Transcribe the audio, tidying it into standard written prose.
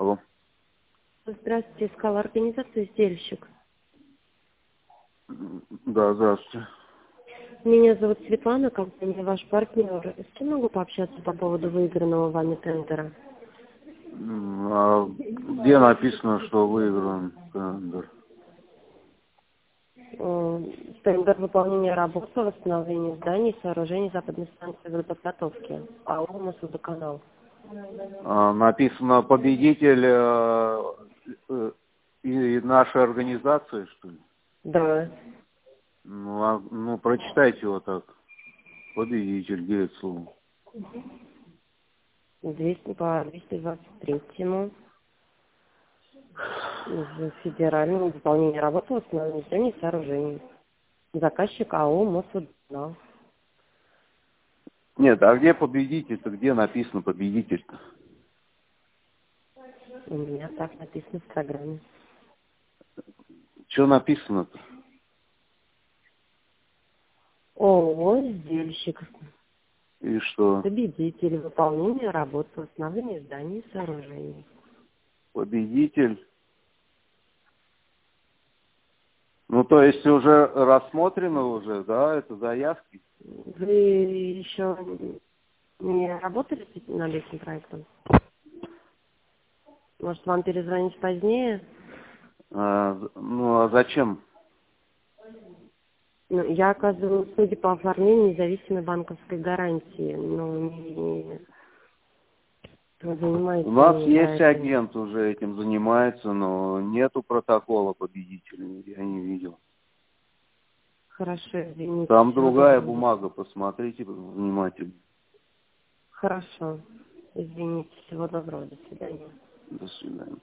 Алло. Здравствуйте, искала организацию «Сдельщик». Да, здравствуйте. Меня зовут Светлана, компания «Ваш партнер». С кем могу пообщаться по поводу выигранного вами тендера? А где написано, что выигран тендер? Тендер выполнения работ по восстановлению зданий и сооружений западной станции водоподготовки. АО «Мосводоканал». Написано победитель и нашей организации, что ли? Да. Ну, прочитайте его так. Победитель, где это слово? 200 по 223-му. Федеральному выполнению работ по восстановлению зданий и сооружений. Заказчик АО «Мосводоканал». Нет, а где победитель-то? Где написано победитель-то? У меня так написано в программе. Что написано-то? ООО «Сдельщик». И что? Победитель выполнения работ по восстановлению зданий и сооружений. Победитель. Ну, то есть уже рассмотрено уже, да, это заявки? Вы еще не работали над этим проектом? Может, вам перезвонить позднее? А зачем? Ну, я оказываю услуги по оформлению независимой банковской гарантии. Занимаюсь. У нас есть агент уже этим занимается, но нету протокола победителя, я не видел. Хорошо, извините. Там Всего другая доброго. бумага, посмотрите внимательно. Хорошо. Извините. Всего доброго. До свидания. До свидания.